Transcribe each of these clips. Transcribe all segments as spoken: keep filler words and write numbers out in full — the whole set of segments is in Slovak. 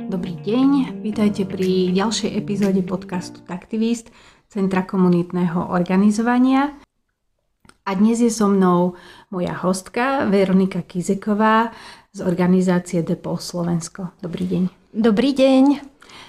Dobrý deň, vítajte pri ďalšej epizóde podcastu Taktivist, Centra komunitného organizovania. A dnes je so mnou moja hostka Veronika Kizeková z organizácie DEPOL Slovensko. Dobrý deň. Dobrý deň.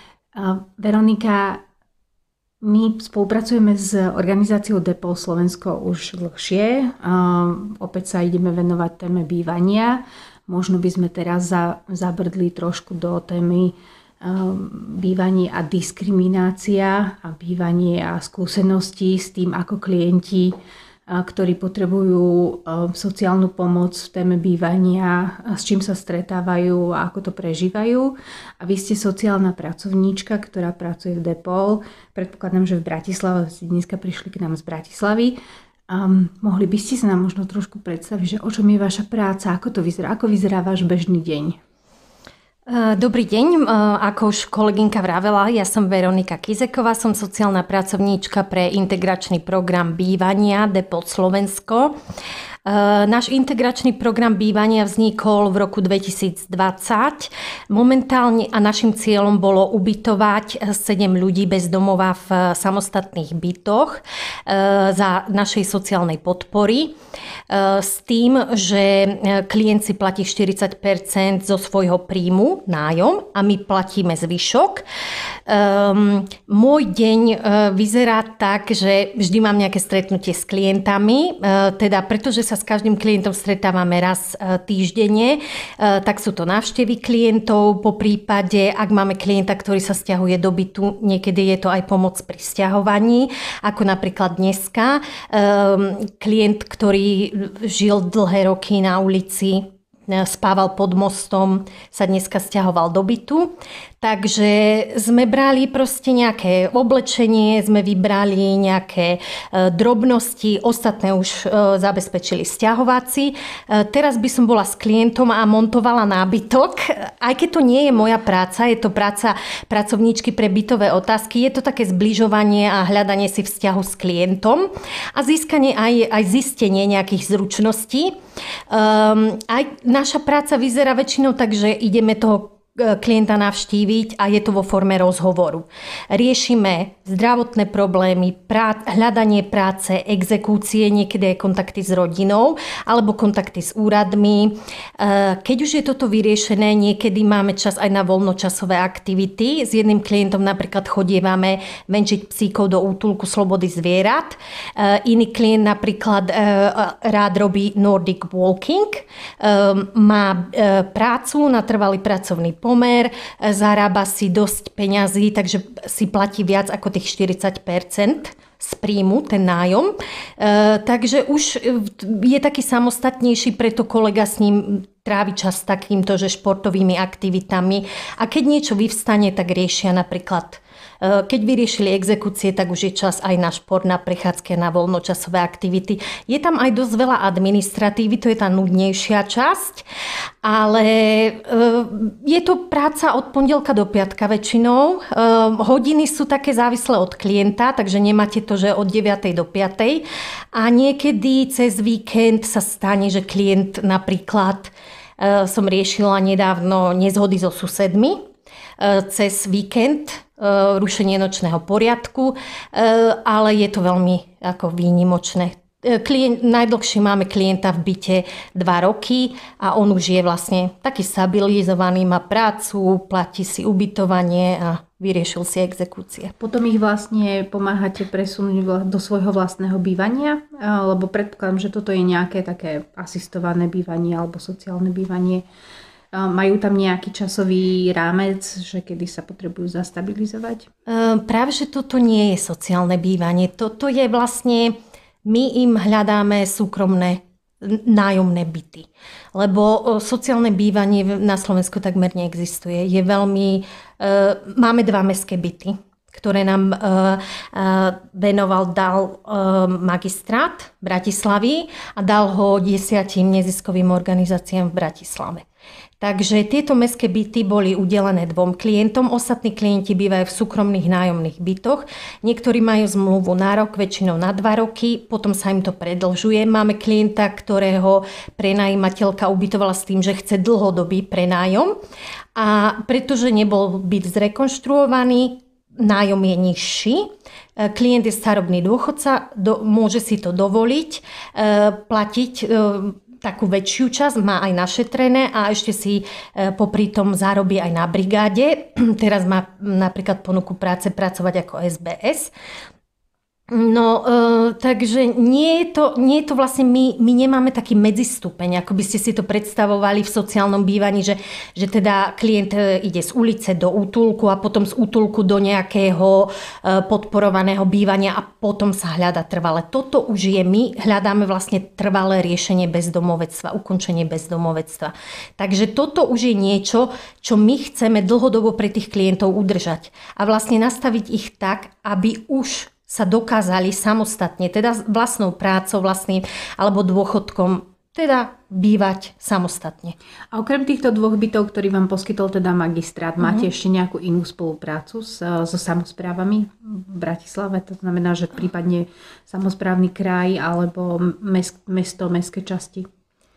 Veronika, my spolupracujeme s organizáciou DEPOL Slovensko už dlhšie. Opäť sa ideme venovať téme bývania. Možno by sme teraz zabrdli trošku do témy bývanie a diskriminácia a bývanie a skúsenosti s tým, ako klienti, ktorí potrebujú sociálnu pomoc v téme bývania, s čím sa stretávajú a ako to prežívajú. A vy ste sociálna pracovníčka, ktorá pracuje v DEPOL. Predpokladám, že v Bratislave, ste dneska prišli k nám z Bratislavy. Um, mohli by ste sa nám možno trošku predstaviť, že o čom je vaša práca, ako to vyzerá, ako vyzerá váš bežný deň? Dobrý deň, ako už kolegynka vravela, ja som Veronika Kizeková, som sociálna pracovníčka pre integračný program bývania DEPOL Slovensko. Náš integračný program bývania vznikol v roku dvetisícdvadsať. Momentálne a našim cieľom bolo ubytovať sedem ľudí bez domova v samostatných bytoch za našej sociálnej podpory. S tým, že klient si platí štyridsať percent zo svojho príjmu, nájom, a my platíme zvyšok. Um, môj deň uh, vyzerá tak, že vždy mám nejaké stretnutie s klientami, uh, teda pretože sa s každým klientom stretávame raz uh, týždenne, uh, tak sú to návštevy klientov, po prípade, ak máme klienta, ktorý sa sťahuje do bytu, niekedy je to aj pomoc pri sťahovaní, ako napríklad dneska. Um, klient, ktorý žil dlhé roky na ulici, spával pod mostom, sa dneska sťahoval do bytu. Takže sme brali proste nejaké oblečenie, sme vybrali nejaké drobnosti, ostatné už zabezpečili sťahováci. Teraz by som bola s klientom a montovala nábytok. Aj keď to nie je moja práca, je to práca pracovníčky pre bytové otázky, je to také zbližovanie a hľadanie si vzťahu s klientom a získanie aj, aj zistenie nejakých zručností. Um, aj naša práca vyzerá väčšinou tak, že ideme toho klienta navštíviť a je to vo forme rozhovoru. Riešime zdravotné problémy, prá- hľadanie práce, exekúcie, niekedy aj kontakty s rodinou alebo kontakty s úradmi. Keď už je toto vyriešené, niekedy máme čas aj na voľnočasové aktivity. S jedným klientom napríklad chodievame venčiť psíkov do útulku Slobody zvierat. Iný klient napríklad rád robí Nordic walking. Má prácu na trvalý pracovný pomer, zarába si dosť peňazí, takže si platí viac ako tých štyridsať percent z príjmu, ten nájom. E, takže už je taký samostatnejší, preto kolega s ním trávi čas takýmto, že športovými aktivitami. A keď niečo vyvstane, tak riešia napríklad, keď vyriešili exekúcie, tak už je čas aj na šport, na prechádzky, na voľnočasové aktivity. Je tam aj dosť veľa administratívy, to je tá nudnejšia časť, ale je to práca od pondelka do piatka väčšinou. Hodiny sú také závislé od klienta, takže nemáte to, že od deviatej do piatej. A niekedy cez víkend sa stane, že klient napríklad, som riešila nedávno nezhody so susedmi, cez víkend, rušenie nočného poriadku, ale je to veľmi ako výnimočné. Klient, najdlhšie máme klienta v byte dva roky a on už je vlastne taký stabilizovaný, má prácu, platí si ubytovanie a vyriešil si exekúcie. Potom ich vlastne pomáhate presunúť do svojho vlastného bývania, lebo predpokladám, že toto je nejaké také asistované bývanie alebo sociálne bývanie. Majú tam nejaký časový rámec, že kedy sa potrebujú zastabilizovať? Práve, že toto nie je sociálne bývanie. Toto je vlastne, my im hľadáme súkromné nájomné byty. Lebo sociálne bývanie na Slovensku takmer neexistuje. Je veľmi, máme dva mestské byty, ktoré nám uh, uh, venoval, dal uh, magistrát Bratislavy a dal ho desiatim neziskovým organizáciám v Bratislave. Takže tieto mestské byty boli udelené dvom klientom. Ostatní klienti bývajú v súkromných nájomných bytoch. Niektorí majú zmluvu na rok, väčšinou na dva roky, potom sa im to predĺžuje. Máme klienta, ktorého prenajímateľka ubytovala s tým, že chce dlhodobý prenájom. A pretože nebol byt zrekonštruovaný, nájom je nižší. Klient je starobný dôchodca, do, môže si to dovoliť, e, platiť e, takú väčšiu časť, má aj našetrené a ešte si e, popri tom zarobí aj na brigáde. Teraz má napríklad ponuku práce pracovať ako es bé es. No, e, takže nie je to, nie je to vlastne, my, my nemáme taký medzistupeň, ako by ste si to predstavovali v sociálnom bývaní, že, že teda klient ide z ulice do útulku a potom z útulku do nejakého e, podporovaného bývania a potom sa hľada trvalé. Toto už je, my hľadáme vlastne trvalé riešenie bezdomovectva, ukončenie bezdomovectva. Takže toto už je niečo, čo my chceme dlhodobo pre tých klientov udržať a vlastne nastaviť ich tak, aby už sa dokázali samostatne, teda vlastnou prácou, vlastným alebo dôchodkom, teda bývať samostatne. A okrem týchto dvoch bytov, ktorý vám poskytol teda magistrát, mm-hmm. máte ešte nejakú inú spoluprácu s, so samosprávami v Bratislave? To znamená, že prípadne samosprávny kraj alebo mest, mesto, mestské časti?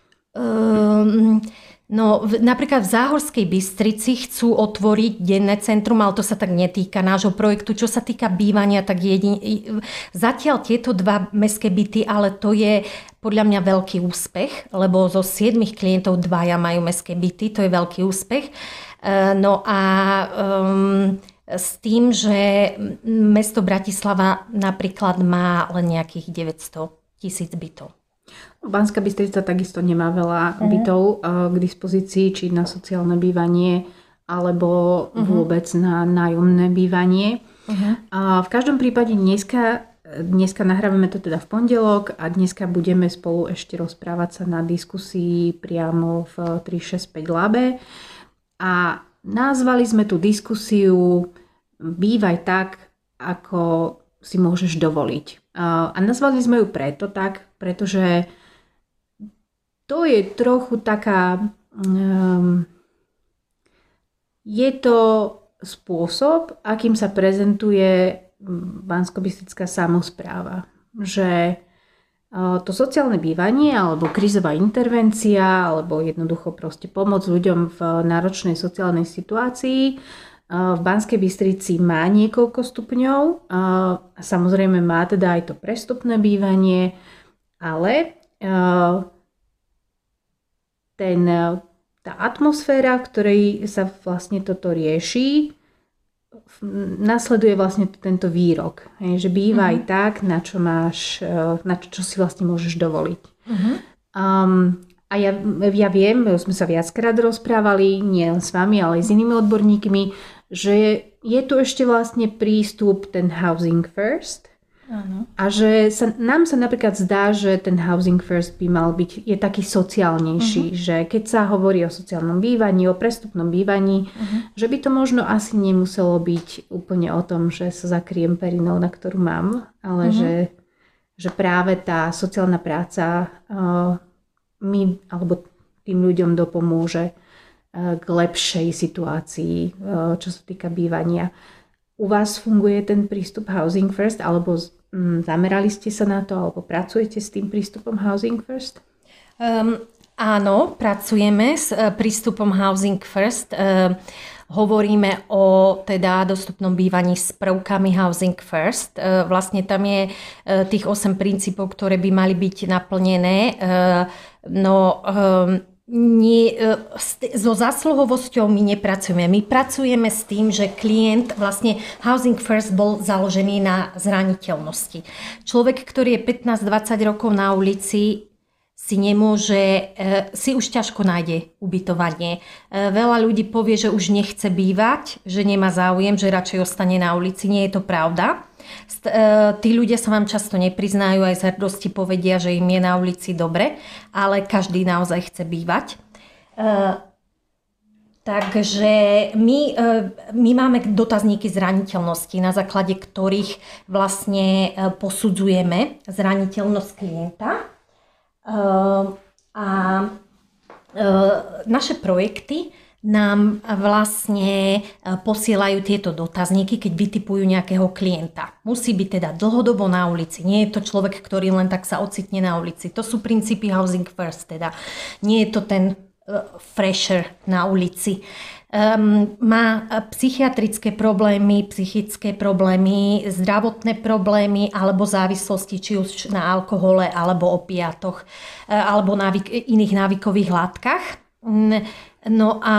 Um, no, v, napríklad v Záhorskej Bystrici chcú otvoriť denné centrum, ale to sa tak netýka nášho projektu. Čo sa týka bývania, tak jedin, zatiaľ tieto dva mestské byty, ale to je podľa mňa veľký úspech, lebo zo siedmich klientov dvaja majú mestské byty, to je veľký úspech. Uh, no a um, s tým, že mesto Bratislava napríklad má len nejakých deväťsto tisíc bytov. Banská Bystrica takisto nemá veľa uh-huh. bytov k dispozícii, či na sociálne bývanie, alebo uh-huh. vôbec na nájomné bývanie. Uh-huh. A v každom prípade dneska, dneska nahrávame to teda v pondelok a dneska budeme spolu ešte rozprávať sa na diskusii priamo v tri šesť päť Labe. A nazvali sme tú diskusiu Bývaj tak, ako si môžeš dovoliť. A nazvali sme ju preto tak, pretože to je trochu taká, um, je to spôsob, akým sa prezentuje banskobystrická samospráva. Že uh, to sociálne bývanie, alebo krízová intervencia, alebo jednoducho proste pomoc ľuďom v náročnej sociálnej situácii uh, v Banskej Bystrici má niekoľko stupňov. Uh, samozrejme má teda aj to prestupné bývanie, ale uh, ten, tá atmosféra, v ktorej sa vlastne toto rieši, nasleduje vlastne tento výrok. Že bývaj mm-hmm. tak, na čo máš, na čo, čo si vlastne môžeš dovoliť. Mm-hmm. Um, a ja, ja viem, sme sa viackrát rozprávali, nie len s vami, ale aj s inými odborníkmi, že je tu ešte vlastne prístup ten housing first. Áno. A že sa, nám sa napríklad zdá, že ten housing first by mal byť, je taký sociálnejší, uh-huh. že keď sa hovorí o sociálnom bývaní, o prestupnom bývaní, uh-huh. že by to možno asi nemuselo byť úplne o tom, že sa zakriem perinou, na ktorú mám, ale uh-huh. že, že práve tá sociálna práca uh, mi alebo tým ľuďom dopomôže uh, k lepšej situácii, uh, čo sa týka bývania. U vás funguje ten prístup Housing First, alebo mm, zamerali ste sa na to, alebo pracujete s tým prístupom Housing First? Um, áno, pracujeme s uh, prístupom Housing First. Uh, hovoríme o teda dostupnom bývaní s prvkami Housing First. Uh, vlastne tam je uh, tých osem princípov, ktoré by mali byť naplnené. Uh, no... Um, Nie, so zásluhovosťou my nepracujeme. My pracujeme s tým, že klient, vlastne Housing First bol založený na zraniteľnosti. Človek, ktorý je pätnásť dvadsať rokov na ulici, si nemôže, si už ťažko nájde ubytovanie. Veľa ľudí povie, že už nechce bývať, že nemá záujem, že radšej ostane na ulici. Nie je to pravda. Tí ľudia sa vám často nepriznajú, aj z hrdosti povedia, že im je na ulici dobre, ale každý naozaj chce bývať. Takže my, my máme dotazníky zraniteľnosti, na základe ktorých vlastne posudzujeme zraniteľnosť klienta. A naše projekty nám vlastne posielajú tieto dotazníky, keď vytipujú nejakého klienta. Musí byť teda dlhodobo na ulici. Nie je to človek, ktorý len tak sa ocitne na ulici. To sú princípy Housing First. Teda. Nie je to ten fresher na ulici. Um, má psychiatrické problémy, psychické problémy, zdravotné problémy alebo závislosti, či už na alkohole alebo opiatoch alebo návyk, iných návykových látkach. No a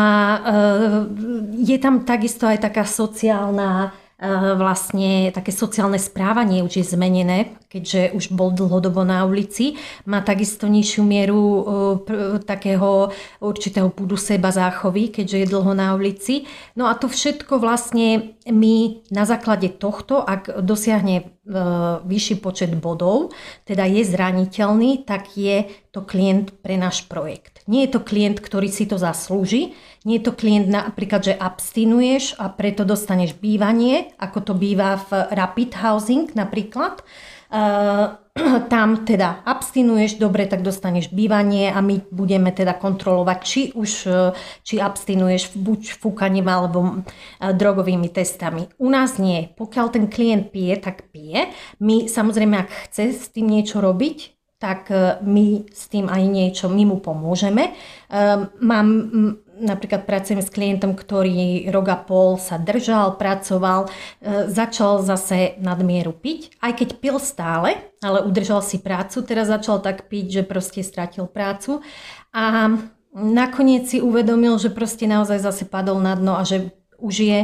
je tam takisto aj taká sociálna, vlastne také sociálne správanie už je zmenené, keďže už bol dlhodobo na ulici. Má takisto nižšiu mieru takého určitého púdu seba záchovy, keďže je dlho na ulici. No a to všetko vlastne my na základe tohto, ak dosiahne vyšší počet bodov, teda je zraniteľný, tak je to klient pre náš projekt. Nie je to klient, ktorý si to zaslúži. Nie je to klient napríklad, že abstinuješ a preto dostaneš bývanie, ako to býva v Rapid Housing napríklad. Uh, tam teda abstinuješ, dobre, tak dostaneš bývanie a my budeme teda kontrolovať, či už či abstinuješ buď fúkaním alebo uh, drogovými testami. U nás nie. Pokiaľ ten klient pije, tak pije. My samozrejme, ak chce s tým niečo robiť, tak my s tým aj niečo, my mu pomôžeme. Mám, napríklad pracujem s klientom, ktorý rok a pol sa držal, pracoval, začal zase nadmieru piť, aj keď pil stále, ale udržal si prácu, teraz začal tak piť, že proste stratil prácu a nakoniec si uvedomil, že proste naozaj zase padol na dno a že už je,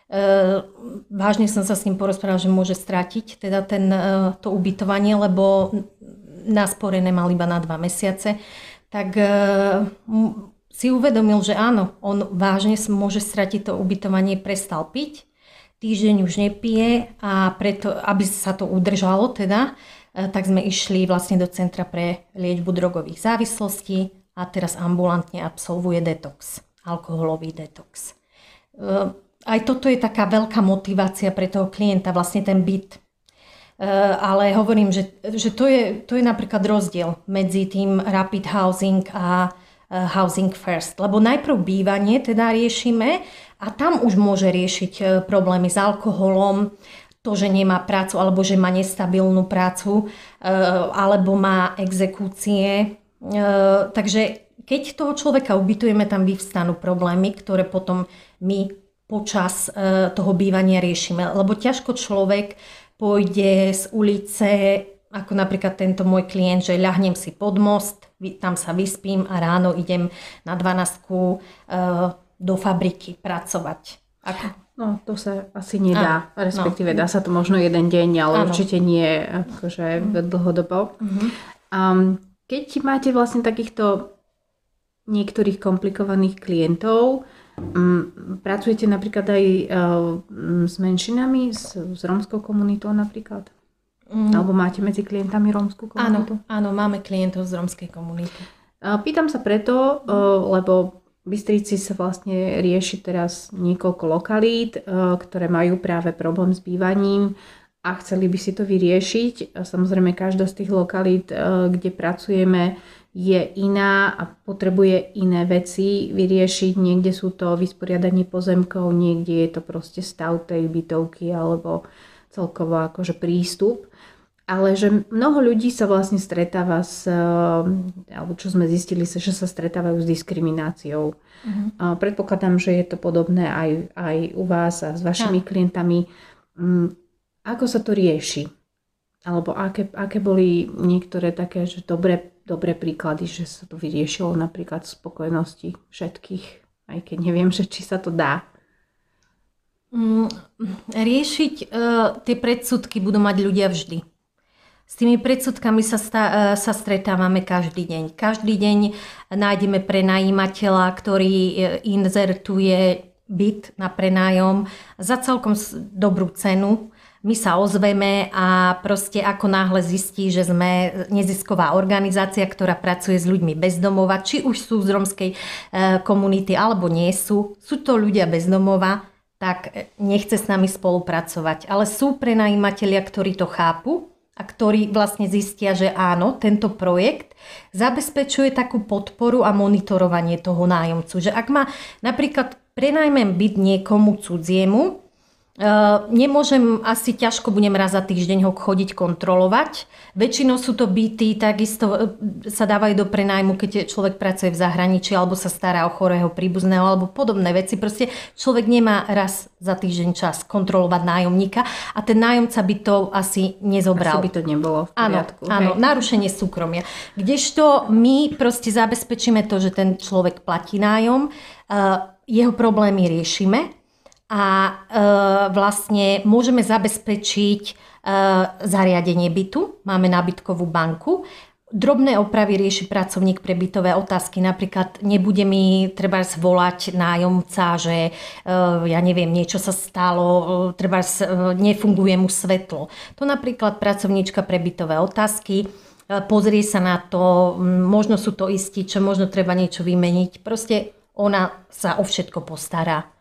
vážne som sa s ním porozprával, že môže stratiť teda ten, to ubytovanie, lebo nasporené mal iba na dva mesiace, tak uh, si uvedomil, že áno, on vážne môže stratiť to ubytovanie, prestal piť, týždeň už nepije a preto, aby sa to udržalo teda, uh, tak sme išli vlastne do Centra pre liečbu drogových závislostí a teraz ambulantne absolvuje detox, alkoholový detox. Uh, aj toto je taká veľká motivácia pre toho klienta, vlastne ten byt. Ale hovorím, že, že to, je, to je napríklad rozdiel medzi tým Rapid Housing a Housing First. Lebo najprv bývanie teda riešime a tam už môže riešiť problémy s alkoholom, to, že nemá prácu alebo že má nestabilnú prácu alebo má exekúcie. Takže keď toho človeka ubytujeme, tam vyvstanú problémy, ktoré potom my počas toho bývania riešime. Lebo ťažko človek pôjde z ulice, ako napríklad tento môj klient, že ľahnem si pod most, tam sa vyspím a ráno idem na dvanástku do fabriky pracovať. Ako? No, to sa asi nedá, áno, respektíve no. Dá sa to možno jeden deň, ale áno. Určite nie akože mm. dlhodobo. Mm-hmm. Um, keď máte vlastne takýchto niektorých komplikovaných klientov, Um, pracujete napríklad aj uh, s menšinami, s, s rómskou komunitou napríklad? Mm. Alebo máte medzi klientami rómskú komunitu? Áno, áno, máme klientov z rómskej komunity. Uh, pýtam sa preto, uh, lebo v Bystrici sa vlastne rieši teraz niekoľko lokalít, uh, ktoré majú práve problém s bývaním a chceli by si to vyriešiť. A samozrejme každá z tých lokalít, uh, kde pracujeme, je iná a potrebuje iné veci vyriešiť. Niekde sú to vysporiadanie pozemkov, niekde je to proste stav tej bytovky alebo celkovo akože prístup. Ale že mnoho ľudí sa vlastne stretáva s, alebo čo sme zistili, že sa stretávajú s diskrimináciou. Uh-huh. Predpokladám, že je to podobné aj, aj u vás a s vašimi ja. klientami. Ako sa to rieši? Alebo aké, aké boli niektoré také, že dobré dobré príklady, že sa to vyriešilo napríklad v spokojnosti všetkých, aj keď neviem, že či sa to dá. Riešiť uh, tie predsudky budú mať ľudia vždy. S tými predsudkami sa, sta- uh, sa stretávame každý deň. Každý deň nájdeme prenajímateľa, ktorý inzertuje byt na prenájom za celkom dobrú cenu. my sa ozveme a proste ako náhle zistí, že sme nezisková organizácia, ktorá pracuje s ľuďmi bez domova, či už sú z rómskej komunity alebo nie sú, sú to ľudia bez domova, tak nechce s nami spolupracovať. Ale sú prenajímatelia, ktorí to chápu a ktorí vlastne zistia, že áno, tento projekt zabezpečuje takú podporu a monitorovanie toho nájomcu. Že ak má napríklad prenajmem byt niekomu cudziemu, Uh, nemôžem, asi ťažko budem raz za týždeň ho chodiť kontrolovať. Väčšinou sú to byty, takisto sa dávajú do prenajmu, keď človek pracuje v zahraničí alebo sa stará o chorého príbuzného alebo podobné veci. Proste človek nemá raz za týždeň čas kontrolovať nájomníka a ten nájomca by to asi nezobral. Asi by to nebolo v poriadku. Áno, áno, narušenie súkromia. Kdežto my proste zabezpečíme to, že ten človek platí nájom, uh, jeho problémy riešime a e, vlastne môžeme zabezpečiť e, zariadenie bytu. Máme nábytkovú banku. Drobné opravy rieši pracovník pre bytové otázky. Napríklad nebude mi treba zvolať nájomca, že e, ja neviem, niečo sa stalo, e, treba e, nefunguje mu svetlo. To napríklad pracovníčka pre bytové otázky e, pozrie sa na to, možno sú to ističe, možno treba niečo vymeniť. Proste ona sa o všetko postará.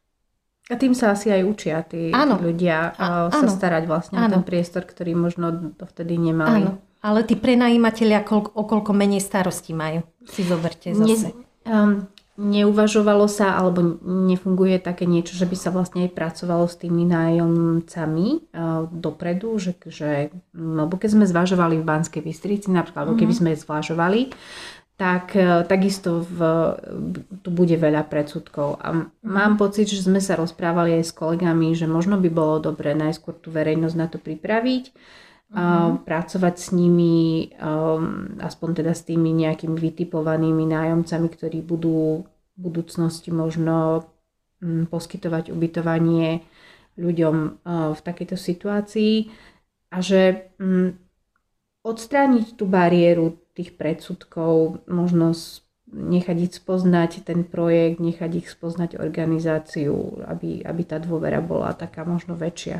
A tým sa asi aj učia tí, tí ľudia a, sa áno. starať vlastne áno. o ten priestor, ktorý možno dovtedy nemali. Áno, ale tí prenajímatelia o koľko menej starostí majú. Si zoberte zase. Ne, um, neuvažovalo sa, alebo nefunguje také niečo, že by sa vlastne aj pracovalo s tými nájomcami uh, dopredu, že, že lebo keď sme zvažovali v Banskej Bystrici, napríklad, mm-hmm. keby sme zvažovali, tak takisto v, tu bude veľa predsudkov. A mám pocit, že sme sa rozprávali aj s kolegami, že možno by bolo dobré najskôr tú verejnosť na to pripraviť, mm-hmm. a pracovať s nimi, um, aspoň teda s tými nejakými vytipovanými nájomcami, ktorí budú v budúcnosti možno um, poskytovať ubytovanie ľuďom uh, v takejto situácii a že um, odstrániť tú bariéru tých predsudkov, možno nechať ich spoznať ten projekt, nechať ich spoznať organizáciu, aby, aby tá dôvera bola taká možno väčšia.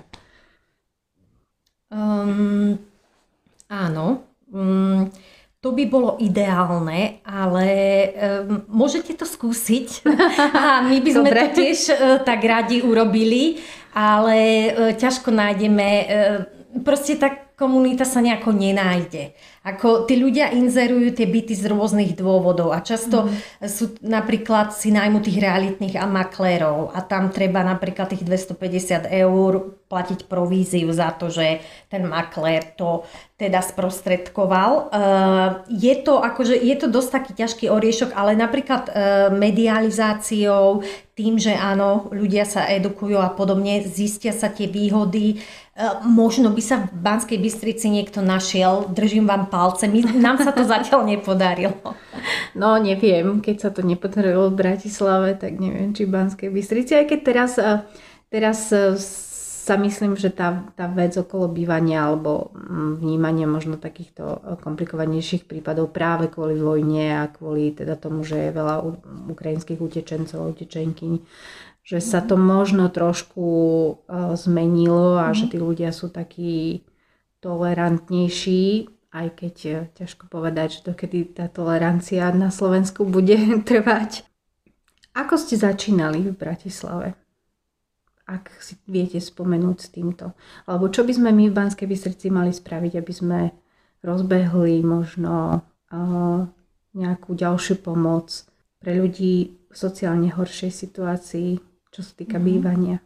Um, áno, um, to by bolo ideálne, ale um, môžete to skúsiť a my by sme Dobre. to tiež uh, tak radi urobili, ale uh, ťažko nájdeme, uh, proste tá komunita sa nejako nenájde. Ako tí ľudia inzerujú tie byty z rôznych dôvodov a často mm. sú napríklad si nájmu tých realitných a maklérov a tam treba napríklad tých dvestopäťdesiat eur platiť províziu za to, že ten maklér to teda sprostredkoval. Je to, akože, je to dosť taký ťažký oriešok, ale napríklad medializáciou, tým, že áno, ľudia sa edukujú a podobne, zistia sa tie výhody. Možno by sa v Banskej Bystrici niekto našiel, držím vám palce, My, nám sa to zatiaľ nepodarilo. No neviem, keď sa to nepodarilo v Bratislave, tak neviem, či v Banskej Bystrici, aj keď teraz, teraz sa myslím, že tá, tá vec okolo bývania alebo vnímania možno takýchto komplikovanejších prípadov práve kvôli vojne a kvôli teda tomu, že je veľa ukrajinských utečencov a utečenkyň, že sa to možno trošku zmenilo a mm. že tí ľudia sú takí tolerantnejší, aj keď ťažko povedať, že dokedy tá tolerancia na Slovensku bude trvať. Ako ste začínali v Bratislave? Ak si viete spomenúť s týmto. Alebo čo by sme my v Banskej Bystrici mali spraviť, aby sme rozbehli možno uh, nejakú ďalšiu pomoc pre ľudí v sociálne horšej situácii, čo sa týka mm. bývania?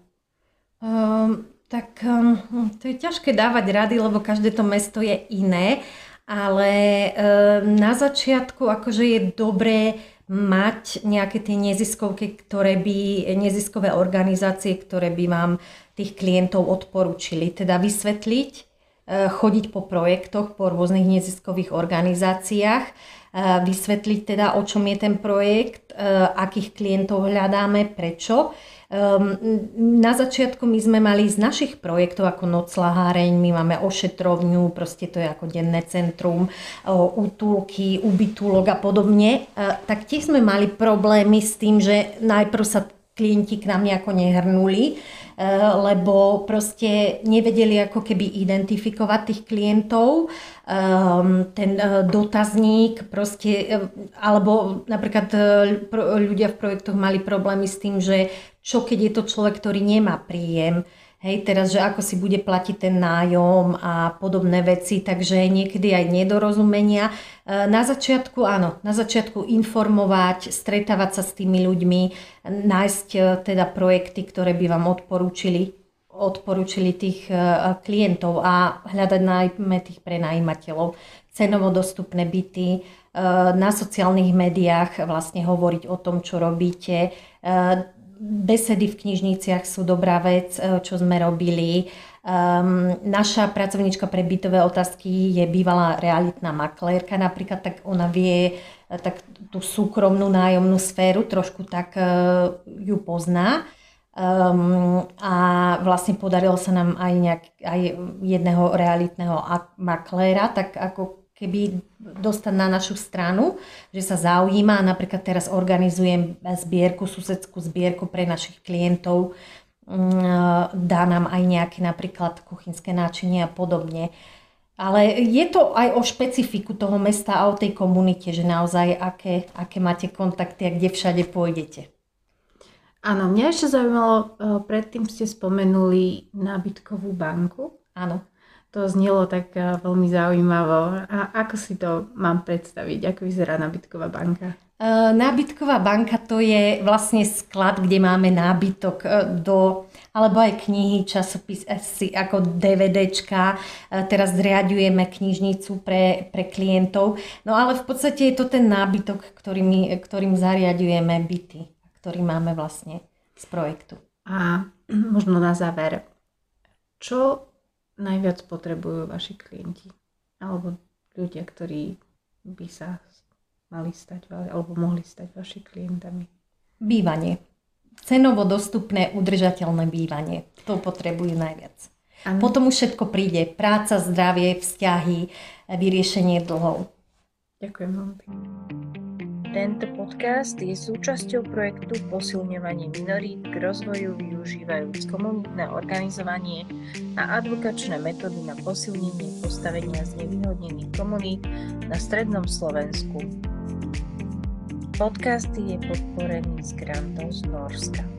Um, tak um, to je ťažké dávať rady, lebo každé to mesto je iné, ale um, na začiatku akože je dobré mať nejaké tie neziskovky, ktoré by, neziskové organizácie, ktoré by vám tých klientov odporúčili. Teda vysvetliť, chodiť po projektoch, po rôznych neziskových organizáciách, vysvetliť teda, o čom je ten projekt, akých klientov hľadáme, prečo. Na začiatku my sme mali z našich projektov ako nocľaháreň, my máme ošetrovňu, proste to je ako denné centrum, útulky, ubytulok a podobne. Tak tiež sme mali problémy s tým, že najprv sa klienti k nám nejako nehrnuli, lebo proste nevedeli ako keby identifikovať tých klientov, ten dotazník proste, alebo napríklad ľudia v projektoch mali problémy s tým, že čo keď je to človek, ktorý nemá príjem, hej, teraz, že ako si bude platiť ten nájom a podobné veci, takže niekedy aj nedorozumenia. Na začiatku, áno, na začiatku informovať, stretávať sa s tými ľuďmi, nájsť teda projekty, ktoré by vám odporúčili, odporúčili tých klientov a hľadať najmä tých prenajímateľov. Cenovo dostupné byty, na sociálnych médiách vlastne hovoriť o tom, čo robíte. Besedy v knižniciach sú dobrá vec, čo sme robili. Um, naša pracovníčka pre bytové otázky je bývalá realitná maklérka napríklad, tak ona vie tak tú súkromnú nájomnú sféru, trošku tak uh, ju pozná. Um, a vlastne podarilo sa nám aj, nejak, aj jedného realitného makléra, tak ako keby dostať na našu stranu, že sa zaujíma. Napríklad teraz organizujem zbierku, susedskú zbierku pre našich klientov. Dá nám aj nejaké napríklad kuchynské náčinie a podobne. Ale je to aj o špecifiku toho mesta a o tej komunite, že naozaj aké, aké máte kontakty a kde všade pôjdete. Áno, mňa ešte zaujímalo, predtým ste spomenuli nábytkovú banku. Áno. To znelo tak veľmi zaujímavo. A ako si to mám predstaviť? Ako vyzerá nábytková banka? Nábytková banka to je vlastne sklad, kde máme nábytok do, alebo aj knihy, časopisy ako DVDčka. Teraz zriaďujeme knižnicu pre, pre klientov. No ale v podstate je to ten nábytok, ktorým, ktorým zariaďujeme byty, ktorý máme vlastne z projektu. A možno na záver, čo najviac potrebujú vaši klienti? Alebo ľudia, ktorí by sa mali stať, alebo mohli stať vaši klientami? Bývanie. Cenovo dostupné, udržateľné bývanie. To potrebujú najviac. Ano. Potom už všetko príde. Práca, zdravie, vzťahy, vyriešenie dlhov. Ďakujem veľmi pekne. Tento podcast je súčasťou projektu Posilňovanie minorít k rozvoju využívajúc komunitné organizovanie a advokačné metódy na posilnenie postavenia znevýhodnených komunít na strednom Slovensku. Podcast je podporený z grantov z Nórska.